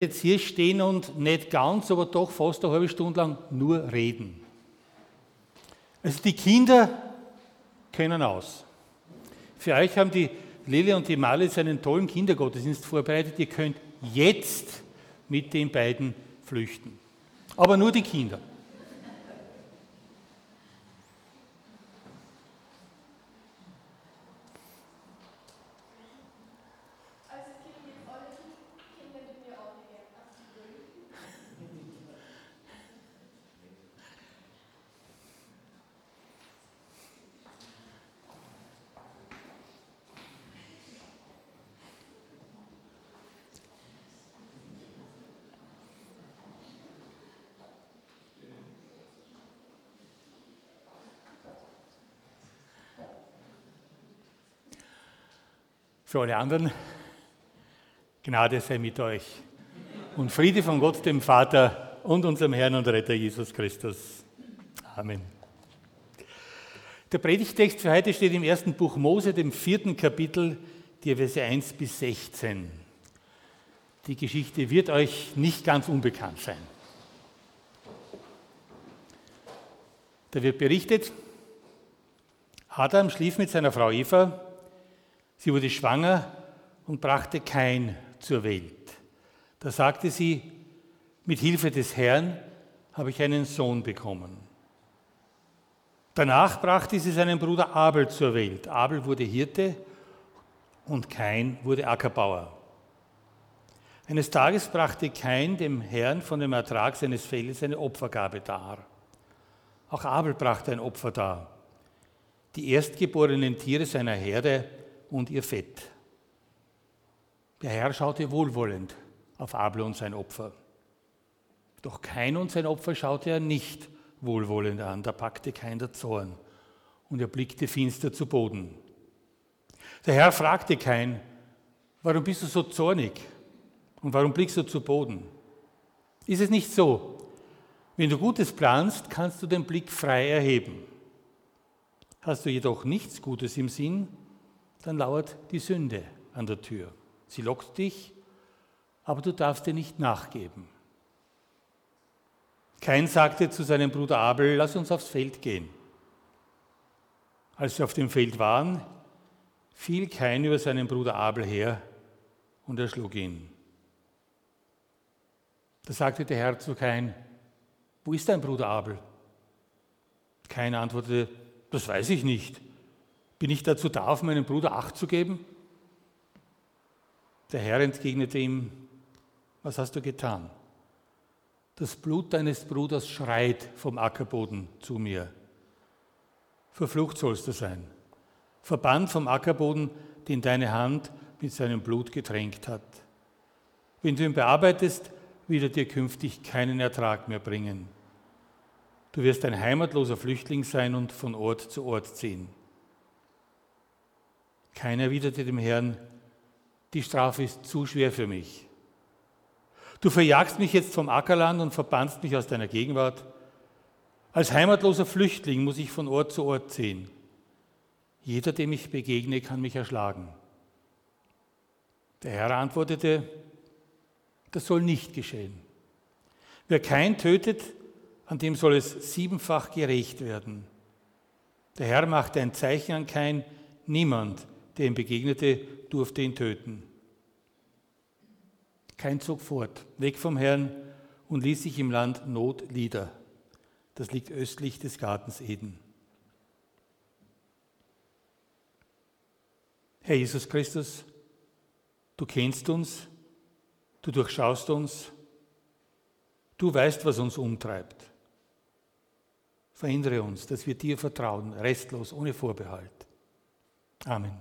jetzt hier stehen und nicht ganz, aber doch fast eine halbe Stunde lang nur reden. Also die Kinder können aus. Für euch haben die Lili und die Marlies einen tollen Kindergottesdienst vorbereitet. Ihr könnt jetzt mit den beiden flüchten. Aber nur die Kinder. Für alle anderen, Gnade sei mit euch und Friede von Gott, dem Vater und unserem Herrn und Retter Jesus Christus. Amen. Der Predigtext für heute steht im 1. Buch Mose, dem 4. Kapitel, die Verse 1 bis 16. Die Geschichte wird euch nicht ganz unbekannt sein. Da wird berichtet, Adam schlief mit seiner Frau Eva. Sie wurde schwanger und brachte Kain zur Welt. Da sagte sie, mit Hilfe des Herrn habe ich einen Sohn bekommen. Danach brachte sie seinen Bruder Abel zur Welt. Abel wurde Hirte und Kain wurde Ackerbauer. Eines Tages brachte Kain dem Herrn von dem Ertrag seines Feldes eine Opfergabe dar. Auch Abel brachte ein Opfer dar, die erstgeborenen Tiere seiner Herde und ihr Fett. Der Herr schaute wohlwollend auf Abel und sein Opfer. Doch Kain und sein Opfer schaute er nicht wohlwollend an. Da packte Kain der Zorn und er blickte finster zu Boden. Der Herr fragte Kain, warum bist du so zornig und warum blickst du zu Boden? Ist es nicht so, wenn du Gutes planst, kannst du den Blick frei erheben. Hast du jedoch nichts Gutes im Sinn, dann lauert die Sünde an der Tür. Sie lockt dich, aber du darfst ihr nicht nachgeben. Kain sagte zu seinem Bruder Abel, lass uns aufs Feld gehen. Als sie auf dem Feld waren, fiel Kain über seinen Bruder Abel her und erschlug ihn. Da sagte der Herr zu Kain, wo ist dein Bruder Abel? Kain antwortete, das weiß ich nicht. Bin ich dazu da, auf meinen Bruder Acht zu geben? Der Herr entgegnete ihm, was hast du getan? Das Blut deines Bruders schreit vom Ackerboden zu mir. Verflucht sollst du sein, verbannt vom Ackerboden, den deine Hand mit seinem Blut getränkt hat. Wenn du ihn bearbeitest, wird er dir künftig keinen Ertrag mehr bringen. Du wirst ein heimatloser Flüchtling sein und von Ort zu Ort ziehen. Kain erwiderte dem Herrn, die Strafe ist zu schwer für mich. Du verjagst mich jetzt vom Ackerland und verbannst mich aus deiner Gegenwart. Als heimatloser Flüchtling muss ich von Ort zu Ort ziehen. Jeder, dem ich begegne, kann mich erschlagen. Der Herr antwortete, das soll nicht geschehen. Wer Kain tötet, an dem soll es 7-fach gerächt werden. Der Herr machte ein Zeichen an Kain, niemand, der ihm begegnete, durfte ihn töten. Kain zog fort, weg vom Herrn und ließ sich im Land Nod nieder. Das liegt östlich des Gartens Eden. Herr Jesus Christus, du kennst uns, du durchschaust uns, du weißt, was uns umtreibt. Verhindere uns, dass wir dir vertrauen, restlos, ohne Vorbehalt. Amen.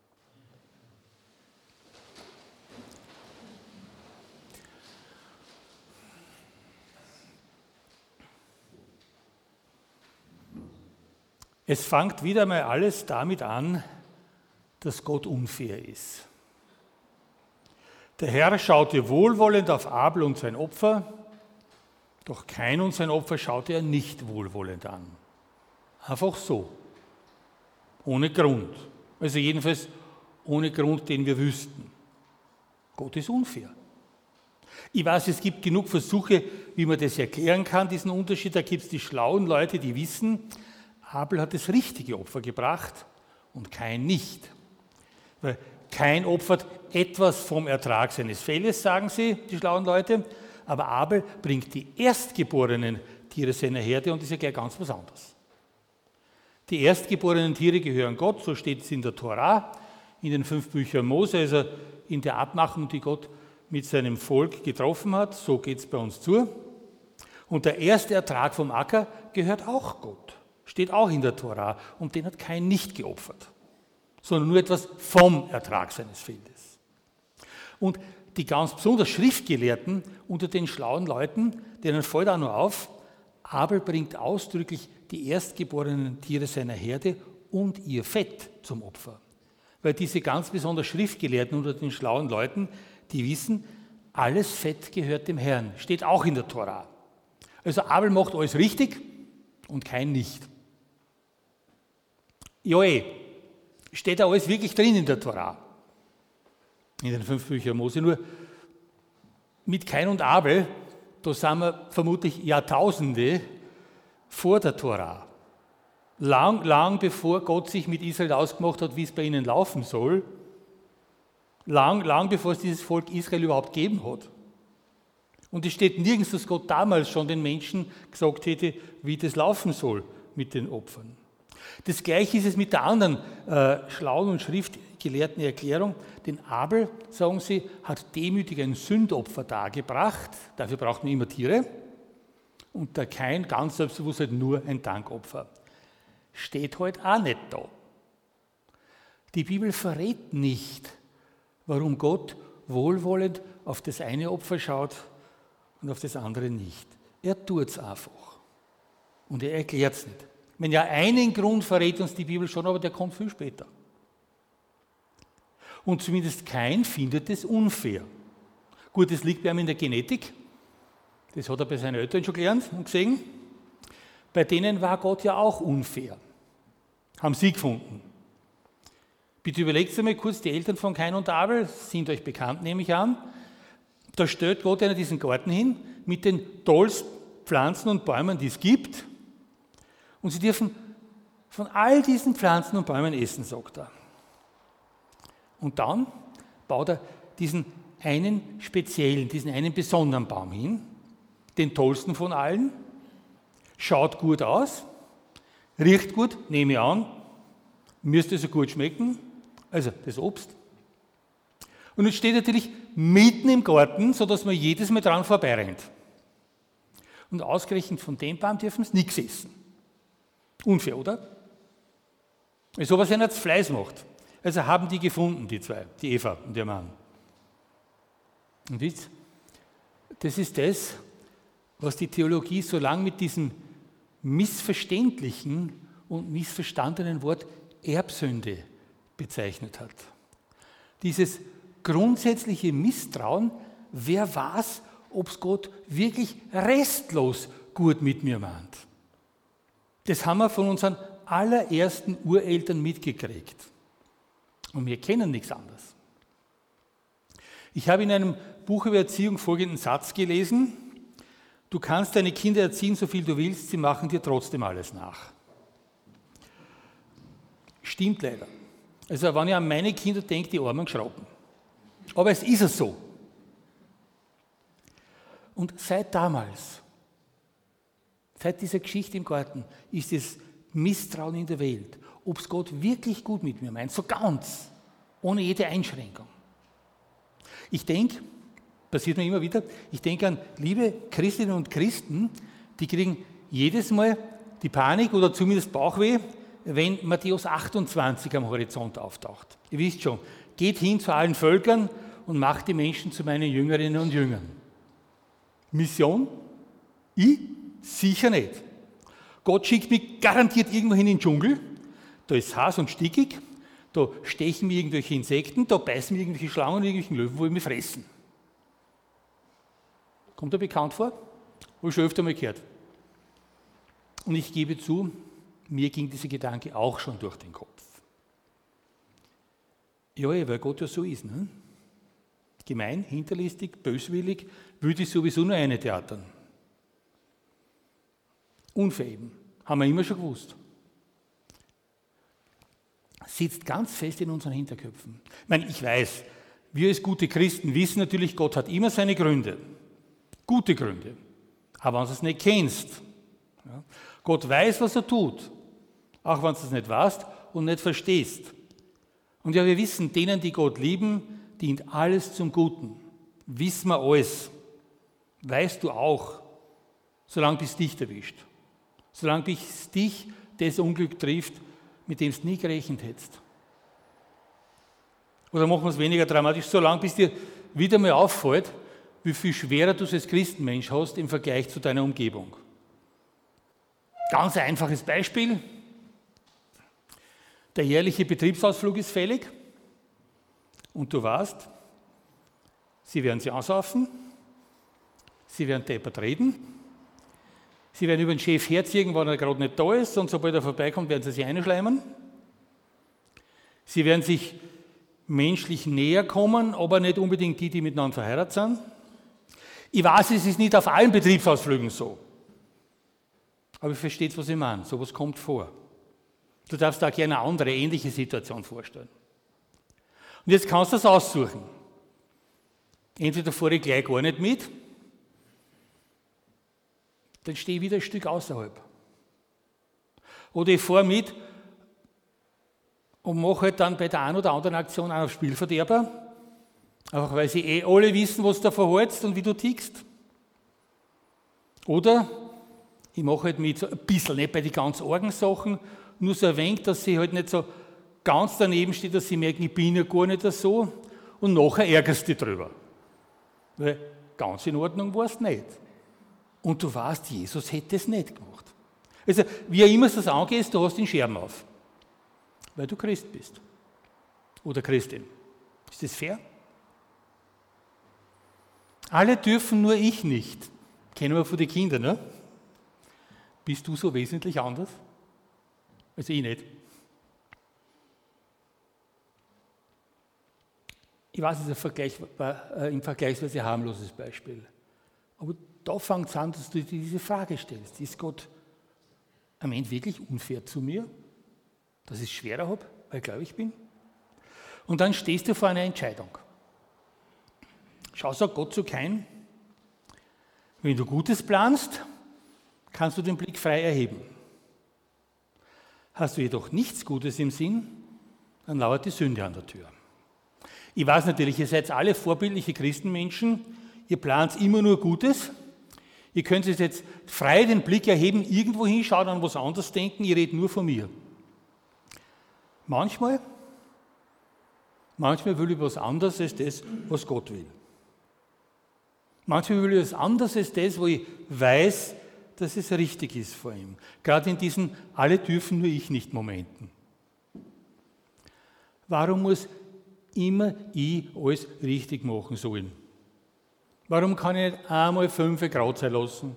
Es fängt wieder mal alles damit an, dass Gott unfair ist. Der Herr schaute wohlwollend auf Abel und sein Opfer, doch Kain und sein Opfer schaute er nicht wohlwollend an. Einfach so, ohne Grund. Also jedenfalls ohne Grund, den wir wüssten. Gott ist unfair. Ich weiß, es gibt genug Versuche, wie man das erklären kann, diesen Unterschied. Da gibt es die schlauen Leute, die wissen, Abel hat das richtige Opfer gebracht und Kain nicht. Weil Kain opfert etwas vom Ertrag seines Feldes, sagen sie, die schlauen Leute, aber Abel bringt die erstgeborenen Tiere seiner Herde und das ist ja gleich ganz was anderes. Die erstgeborenen Tiere gehören Gott, so steht es in der Tora, in den 5 Büchern Mose, also in der Abmachung, die Gott mit seinem Volk getroffen hat, so geht es bei uns zu. Und der erste Ertrag vom Acker gehört auch Gott, steht auch in der Tora und den hat Kain nicht geopfert, sondern nur etwas vom Ertrag seines Feldes. Und die ganz besonders Schriftgelehrten unter den schlauen Leuten, denen fällt auch nur auf, Abel bringt ausdrücklich die erstgeborenen Tiere seiner Herde und ihr Fett zum Opfer. Weil diese ganz besonders Schriftgelehrten unter den schlauen Leuten, die wissen, alles Fett gehört dem Herrn, steht auch in der Tora. Also Abel macht alles richtig und Kain nicht. Ja, steht da alles wirklich drin in der Tora, in den 5 Büchern Mose, nur mit Kain und Abel, da sind wir vermutlich Jahrtausende vor der Tora. Lang bevor Gott sich mit Israel ausgemacht hat, wie es bei ihnen laufen soll. Lang bevor es dieses Volk Israel überhaupt gegeben hat. Und es steht nirgends, dass Gott damals schon den Menschen gesagt hätte, wie das laufen soll mit den Opfern. Das Gleiche ist es mit der anderen schlauen und schriftgelehrten Erklärung. Den Abel, sagen sie, hat demütig ein Sündopfer dargebracht. Dafür braucht man immer Tiere. Und der Kain, ganz selbstbewusst, halt nur ein Dankopfer. Steht halt auch nicht da. Die Bibel verrät nicht, warum Gott wohlwollend auf das eine Opfer schaut und auf das andere nicht. Er tut es einfach. Und er erklärt es nicht. Wenn ja einen Grund verrät uns die Bibel schon, aber der kommt viel später. Und zumindest Kain findet es unfair. Gut, das liegt bei ihm in der Genetik. Das hat er bei seinen Eltern schon gelernt und gesehen. Bei denen war Gott ja auch unfair. Haben sie gefunden. Bitte überlegt einmal kurz, die Eltern von Kain und Abel sind euch bekannt, nehme ich an. Da stellt Gott ihnen diesen Garten hin mit den tollsten Pflanzen und Bäumen, die es gibt. Und sie dürfen von all diesen Pflanzen und Bäumen essen, sagt er. Und dann baut er diesen einen speziellen, diesen einen besonderen Baum hin, den tollsten von allen, schaut gut aus, riecht gut, nehme ich an, müsste so gut schmecken, also das Obst. Und es steht natürlich mitten im Garten, sodass man jedes Mal dran vorbeirennt. Und ausgerechnet von dem Baum dürfen sie nichts essen. Unfair, oder? So was einer zu Fleiß macht. Also haben die gefunden, die zwei, die Eva und ihr Mann. Und wisst, das ist das, was die Theologie so lange mit diesem missverständlichen und missverstandenen Wort Erbsünde bezeichnet hat. Dieses grundsätzliche Misstrauen, wer weiß, ob es Gott wirklich restlos gut mit mir meint. Das haben wir von unseren allerersten Ureltern mitgekriegt. Und wir kennen nichts anderes. Ich habe in einem Buch über Erziehung folgenden Satz gelesen: Du kannst deine Kinder erziehen, so viel du willst, sie machen dir trotzdem alles nach. Stimmt leider. Also wenn ich an meine Kinder denke, die armen Schrauben. Aber es ist so. Und seit damals, seit dieser Geschichte im Garten, ist es Misstrauen in der Welt, ob es Gott wirklich gut mit mir meint, so ganz, ohne jede Einschränkung. Ich denke, passiert mir immer wieder, ich denke an liebe Christinnen und Christen, die kriegen jedes Mal die Panik oder zumindest Bauchweh, wenn Matthäus 28 am Horizont auftaucht. Ihr wisst schon, geht hin zu allen Völkern und macht die Menschen zu meinen Jüngerinnen und Jüngern. Mission? Ich? Sicher nicht. Gott schickt mich garantiert irgendwo hin in den Dschungel, da ist heiß und stickig, da stechen mir irgendwelche Insekten, da beißen mir irgendwelche Schlangen und irgendwelche Löwen, wo ich mich fressen. Kommt dir bekannt vor? Habe ich schon öfter mal gehört. Und ich gebe zu, mir ging dieser Gedanke auch schon durch den Kopf. Ja, weil Gott ja so ist. Ne? Gemein, hinterlistig, böswillig, würde ich sowieso nur eine theatern. Unfair eben. Haben wir immer schon gewusst. Sitzt ganz fest in unseren Hinterköpfen. Ich weiß, wir als gute Christen wissen natürlich, Gott hat immer seine Gründe. Gute Gründe. Aber wenn du es nicht kennst, ja, Gott weiß, was er tut, auch wenn du es nicht weißt und nicht verstehst. Und ja, wir wissen, denen, die Gott lieben, dient alles zum Guten. Wissen wir alles. Weißt du auch, solange bis dich erwischt. Solange bis dich das Unglück trifft, mit dem du nie gerechnet hättest. Oder machen wir es weniger dramatisch, solange bis dir wieder mal auffällt, wie viel schwerer du es als Christenmensch hast im Vergleich zu deiner Umgebung. Ganz einfaches Beispiel. Der jährliche Betriebsausflug ist fällig und du weißt, sie werden sie ansaufen, sie werden deppert reden, sie werden über den Chef herziehen, wenn er gerade nicht da ist und sobald er vorbeikommt, werden sie sich einschleimen. Sie werden sich menschlich näher kommen, aber nicht unbedingt die miteinander verheiratet sind. Ich weiß, es ist nicht auf allen Betriebsausflügen so. Aber ihr versteht, was ich meine. So etwas kommt vor. Du darfst da gerne eine andere, ähnliche Situation vorstellen. Und jetzt kannst du das aussuchen. Entweder fahre ich gleich gar nicht mit, dann stehe ich wieder ein Stück außerhalb. Oder ich fahre mit und mache halt dann bei der einen oder anderen Aktion auch auf Spielverderber, einfach weil sie alle wissen, was du da verhältst und wie du tickst. Oder ich mache halt mit so ein bisschen, nicht bei den ganz argen Sachen, nur so ein wenig, dass sie halt nicht so ganz daneben steht, dass sie merken, ich bin ja gar nicht so und nachher ärgerst du dich drüber. Weil ganz in Ordnung war es nicht. Und du weißt, Jesus hätte es nicht gemacht. Also, wie auch immer du das angehst, du hast den Scherben auf. Weil du Christ bist. Oder Christin. Ist das fair? Alle dürfen, nur ich nicht. Kennen wir von den Kindern, ne? Bist du so wesentlich anders? Also ich nicht. Ich weiß, es ist ein vergleichsweise harmloses Beispiel. Aber da fängt es an, dass du dir diese Frage stellst. Ist Gott am Ende wirklich unfair zu mir? Dass ich es schwerer habe, weil ich gläubig bin? Und dann stehst du vor einer Entscheidung. Schau, sagt Gott zu Kain, wenn du Gutes planst, kannst du den Blick frei erheben. Hast du jedoch nichts Gutes im Sinn, dann lauert die Sünde an der Tür. Ich weiß natürlich, ihr seid alle vorbildliche Christenmenschen, ihr plant immer nur Gutes. Ihr könnt jetzt frei den Blick erheben, irgendwo hinschauen, an was anderes denken, ihr redet nur von mir. Manchmal will ich was anderes als das, was Gott will. Manchmal will ich was anderes als das, wo ich weiß, dass es richtig ist vor ihm. Gerade in diesen alle dürfen, nur ich nicht Momenten. Warum muss immer ich alles richtig machen sollen? Warum kann ich nicht einmal 5 Grad sein lassen?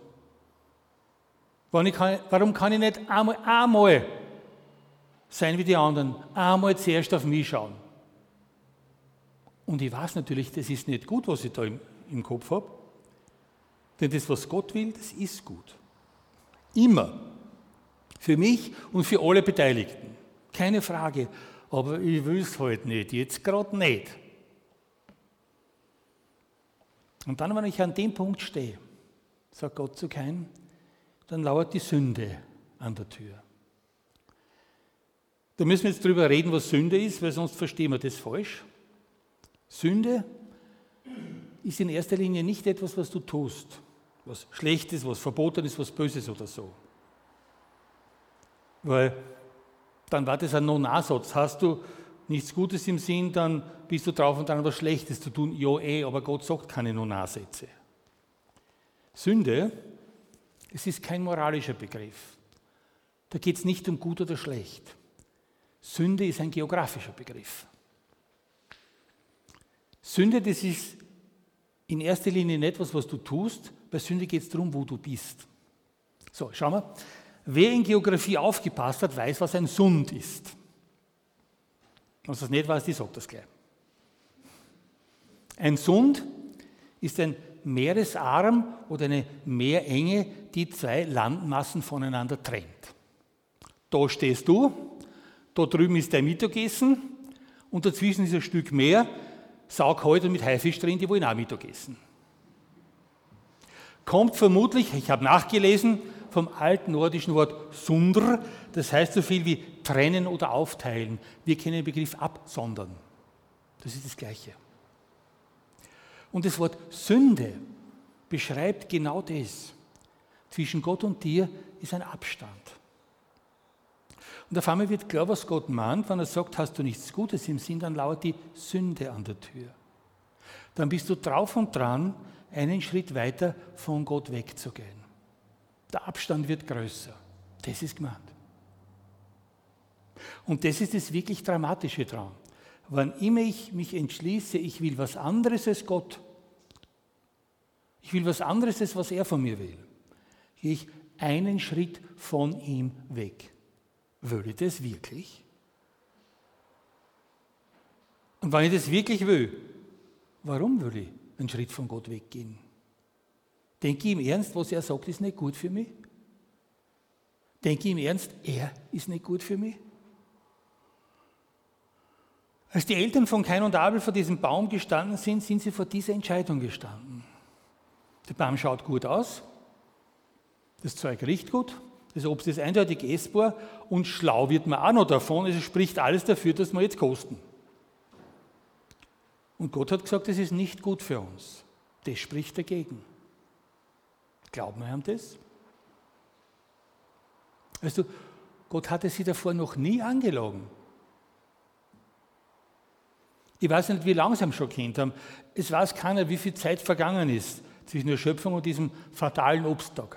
Warum kann ich nicht einmal sein wie die anderen? Einmal zuerst auf mich schauen. Und ich weiß natürlich, das ist nicht gut, was ich da im Kopf habe. Denn das, was Gott will, das ist gut. Immer. Für mich und für alle Beteiligten. Keine Frage. Aber ich will es halt nicht. Jetzt gerade nicht. Und dann, wenn ich an dem Punkt stehe, sagt Gott zu Kain, dann lauert die Sünde an der Tür. Da müssen wir jetzt drüber reden, was Sünde ist, weil sonst verstehen wir das falsch. Sünde ist in erster Linie nicht etwas, was du tust, was Schlechtes, was Verbotenes, was Böses oder so. Weil dann war das ein Non-A-Satz. Hast du nichts Gutes im Sinn, dann bist du drauf und dran, was Schlechtes zu tun. Ja, aber Gott sagt keine Non-A-Sätze. Sünde, es ist kein moralischer Begriff. Da geht es nicht um gut oder schlecht. Sünde ist ein geografischer Begriff. Sünde, das ist in erster Linie nicht etwas, was du tust. Bei Sünde geht es darum, wo du bist. So, schauen wir. Wer in Geografie aufgepasst hat, weiß, was ein Sund ist. Wenn du das nicht weißt, ich sage das gleich. Ein Sund ist ein Meeresarm oder eine Meerenge, die zwei Landmassen voneinander trennt. Da stehst du, da drüben ist dein Mittagessen und dazwischen ist ein Stück Meer, saugkalt und mit Haifisch drin, die wollen auch Mittagessen. Kommt vermutlich, ich habe nachgelesen, vom alten nordischen Wort sundr, das heißt so viel wie trennen oder aufteilen. Wir kennen den Begriff absondern. Das ist das Gleiche. Und das Wort Sünde beschreibt genau das. Zwischen Gott und dir ist ein Abstand. Und auf einmal wird klar, was Gott meint, wenn er sagt, hast du nichts Gutes im Sinn, dann lauert die Sünde an der Tür. Dann bist du drauf und dran, einen Schritt weiter von Gott wegzugehen. Der Abstand wird größer. Das ist gemeint. Und das ist das wirklich Dramatische daran. Wann immer ich mich entschließe, ich will was anderes als Gott, ich will was anderes als was er von mir will, gehe ich einen Schritt von ihm weg. Will ich das wirklich? Und wenn ich das wirklich will, warum will ich einen Schritt von Gott weggehen? Denke ich im Ernst, was er sagt, ist nicht gut für mich? Denke ich im Ernst, er ist nicht gut für mich? Als die Eltern von Kain und Abel vor diesem Baum gestanden sind, sind sie vor dieser Entscheidung gestanden. Der Baum schaut gut aus, das Zeug riecht gut, das Obst ist eindeutig essbar und schlau wird man auch noch davon, also spricht alles dafür, dass wir jetzt kosten. Und Gott hat gesagt, das ist nicht gut für uns. Das spricht dagegen. Glauben wir an das? Weißt du, Gott hatte sie davor noch nie angelogen. Ich weiß nicht, wie lange sie ihn schon kennt haben. Es weiß keiner, wie viel Zeit vergangen ist zwischen der Schöpfung und diesem fatalen Obsttag.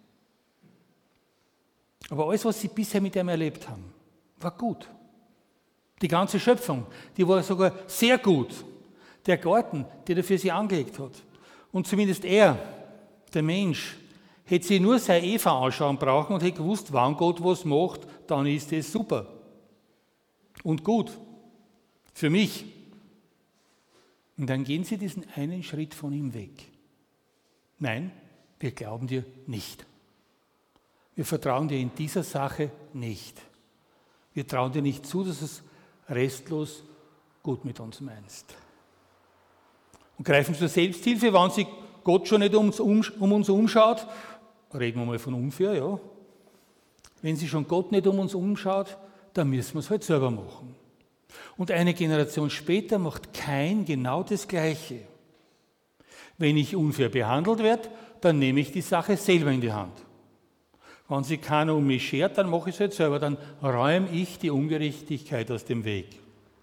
Aber alles, was sie bisher mit ihm erlebt haben, war gut. Die ganze Schöpfung, die war sogar sehr gut. Der Garten, den er für sie angelegt hat. Und zumindest er, der Mensch, hätte sie nur seine Eva anschauen brauchen und hätte gewusst, wann Gott was macht, dann ist es super. Und gut. Für mich. Und dann gehen sie diesen einen Schritt von ihm weg. Nein, wir glauben dir nicht. Wir vertrauen dir in dieser Sache nicht. Wir trauen dir nicht zu, dass es restlos gut mit uns meinst. Und greifen zur Selbsthilfe, wenn sich Gott schon nicht um uns umschaut, reden wir mal von unfair, ja. Wenn sich schon Gott nicht um uns umschaut, dann müssen wir es halt selber machen. Und eine Generation später macht Kain genau das Gleiche. Wenn ich unfair behandelt werde, dann nehme ich die Sache selber in die Hand. Wenn sich keiner um mich schert, dann mache ich es halt selber, dann räume ich die Ungerechtigkeit aus dem Weg.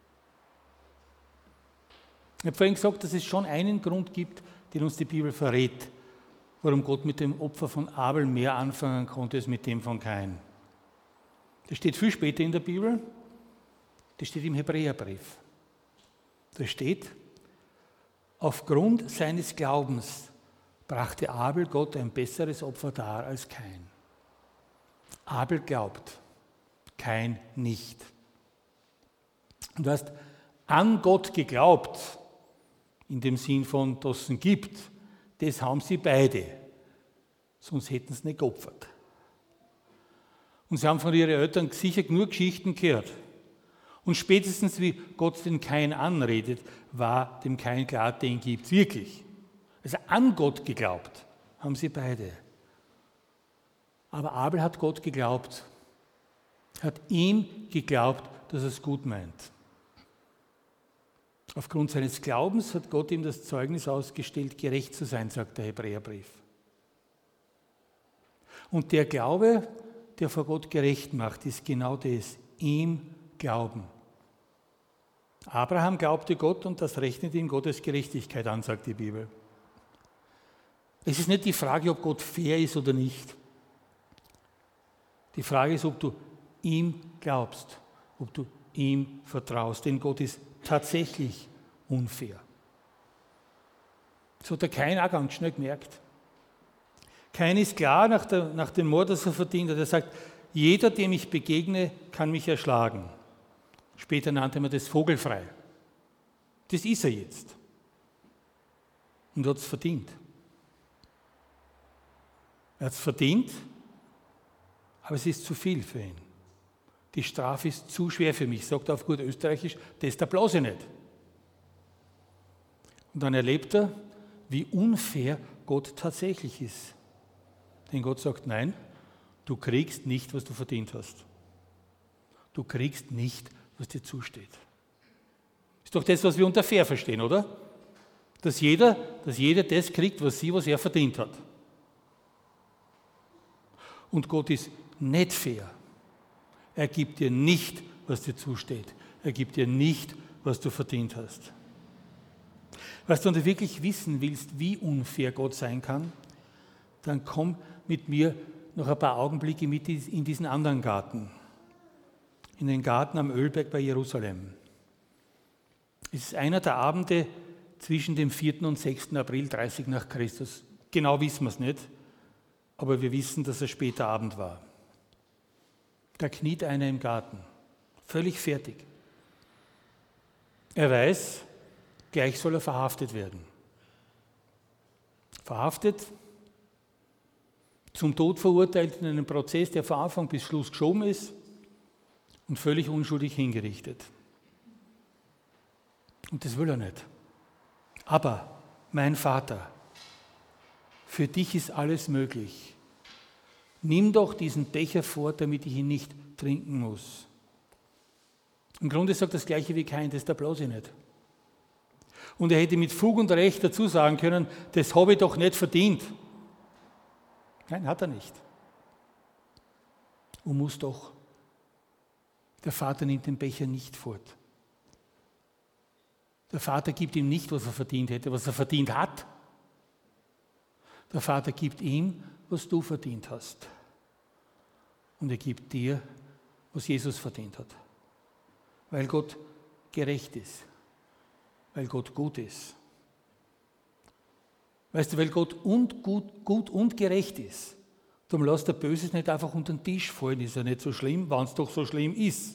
Ich habe vorhin gesagt, dass es schon einen Grund gibt, den uns die Bibel verrät, warum Gott mit dem Opfer von Abel mehr anfangen konnte als mit dem von Kain. Das steht viel später in der Bibel, das steht im Hebräerbrief. Da steht, aufgrund seines Glaubens brachte Abel Gott ein besseres Opfer dar als Kain. Abel glaubt, Kain nicht. Und du hast an Gott geglaubt, in dem Sinn von, dass es ihn gibt, das haben sie beide. Sonst hätten sie nicht geopfert. Und sie haben von ihren Eltern sicher nur Geschichten gehört. Und spätestens wie Gott den Kain anredet, war dem Kain klar, den gibt es wirklich. Also an Gott geglaubt haben sie beide. Aber Abel hat Gott geglaubt, hat ihm geglaubt, dass er es gut meint. Aufgrund seines Glaubens hat Gott ihm das Zeugnis ausgestellt, gerecht zu sein, sagt der Hebräerbrief. Und der Glaube, der vor Gott gerecht macht, ist genau das, ihm glauben. Abraham glaubte Gott und das rechnet ihm Gottes Gerechtigkeit an, sagt die Bibel. Es ist nicht die Frage, ob Gott fair ist oder nicht. Die Frage ist, ob du ihm glaubst, ob du ihm vertraust, denn Gott ist tatsächlich unfair. Das hat der Kain auch ganz schnell gemerkt. Kain ist klar nach dem Mord, das er verdient hat. Er sagt, jeder, dem ich begegne, kann mich erschlagen. Später nannte man das vogelfrei. Das ist er jetzt. Und er hat es verdient. Er hat es verdient, aber es ist zu viel für ihn. Die Strafe ist zu schwer für mich, sagt er auf gut Österreichisch, das da bloß nicht. Und dann erlebt er, wie unfair Gott tatsächlich ist. Denn Gott sagt, nein, du kriegst nicht, was du verdient hast. Du kriegst nicht, was dir zusteht. Ist doch das, was wir unter fair verstehen, oder? Dass jeder das kriegt, was er verdient hat. Und Gott ist nicht fair. Er gibt dir nicht, was dir zusteht. Er gibt dir nicht, was du verdient hast. Weißt du, wenn du wirklich wissen willst, wie unfair Gott sein kann, dann komm mit mir noch ein paar Augenblicke mit in diesen anderen Garten. In den Garten am Ölberg bei Jerusalem. Es ist einer der Abende zwischen dem 4. und 6. April 30 nach Christus. Genau wissen wir es nicht, aber wir wissen, dass es später Abend war. Da kniet einer im Garten, völlig fertig. Er weiß, gleich soll er verhaftet werden. Verhaftet, zum Tod verurteilt in einem Prozess, der von Anfang bis Schluss geschoben ist und völlig unschuldig hingerichtet. Und das will er nicht. Aber, mein Vater, für dich ist alles möglich. Nimm doch diesen Becher vor, damit ich ihn nicht trinken muss. Im Grunde sagt das Gleiche wie Kain, das da bloß ich nicht. Und er hätte mit Fug und Recht dazu sagen können, das habe ich doch nicht verdient. Nein, hat er nicht. Und muss doch. Der Vater nimmt den Becher nicht fort. Der Vater gibt ihm nicht, was er verdient hätte, was er verdient hat. Der Vater gibt ihm, was du verdient hast. Und er gibt dir, was Jesus verdient hat. Weil Gott gerecht ist. Weil Gott gut ist. Weißt du, weil Gott gut und gerecht ist, darum lässt der Böses nicht einfach unter den Tisch fallen, ist ja nicht so schlimm, wenn es doch so schlimm ist.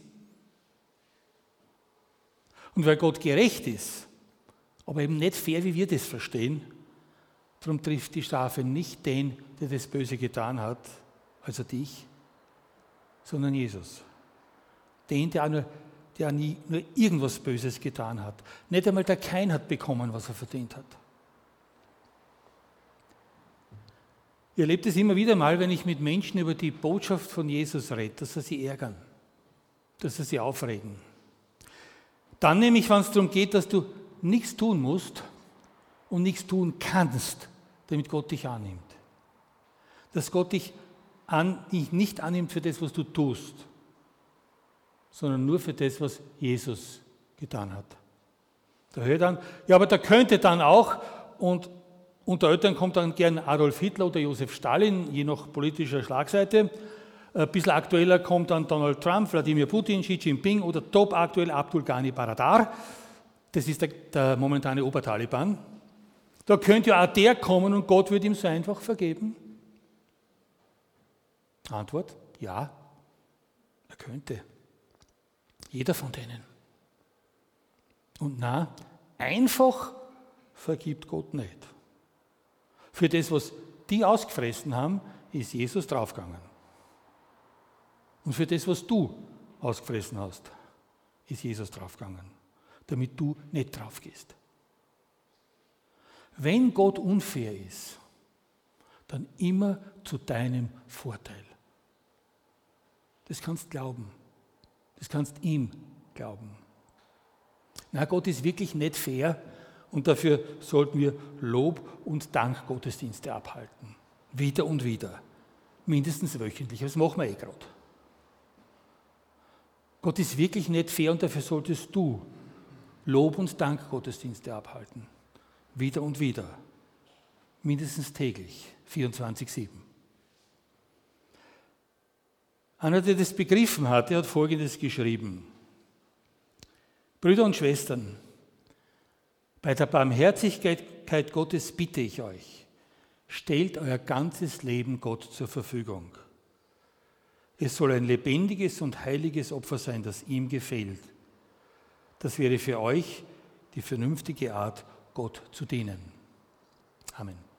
Und weil Gott gerecht ist, aber eben nicht fair, wie wir das verstehen, darum trifft die Strafe nicht den, der das Böse getan hat, also dich, sondern Jesus. Den, der nie nur irgendwas Böses getan hat. Nicht einmal der Kain hat bekommen, was er verdient hat. Ich erlebe das immer wieder mal, wenn ich mit Menschen über die Botschaft von Jesus rede, dass sie sich ärgern, dass sie sich aufregen. Dann nämlich, wenn es darum geht, dass du nichts tun musst und nichts tun kannst, damit Gott dich annimmt. Dass Gott dich nicht annimmt für das, was du tust, sondern nur für das, was Jesus getan hat. Da hört dann, ja, aber der könnte dann auch, und unter Eltern kommt dann gern Adolf Hitler oder Josef Stalin, je nach politischer Schlagseite. Ein bisschen aktueller kommt dann Donald Trump, Wladimir Putin, Xi Jinping oder top aktuell Abdul Ghani Baradar. Das ist der momentane Obertaliban. Da könnte ja auch der kommen und Gott würde ihm so einfach vergeben. Antwort, ja, er könnte. Jeder von denen. Und na, einfach vergibt Gott nicht. Für das, was die ausgefressen haben, ist Jesus draufgegangen. Und für das, was du ausgefressen hast, ist Jesus draufgegangen, damit du nicht draufgehst. Wenn Gott unfair ist, dann immer zu deinem Vorteil. Das kannst du glauben. Das kannst ihm glauben. Na, Gott ist wirklich nicht fair und dafür sollten wir Lob- und Dankgottesdienste abhalten. Wieder und wieder. Mindestens wöchentlich. Das machen wir gerade. Gott ist wirklich nicht fair und dafür solltest du Lob- und Dankgottesdienste abhalten. Wieder und wieder. Mindestens täglich. 24/7. Einer, der das begriffen hat, der hat Folgendes geschrieben. Brüder und Schwestern, bei der Barmherzigkeit Gottes bitte ich euch, stellt euer ganzes Leben Gott zur Verfügung. Es soll ein lebendiges und heiliges Opfer sein, das ihm gefällt. Das wäre für euch die vernünftige Art, Gott zu dienen. Amen.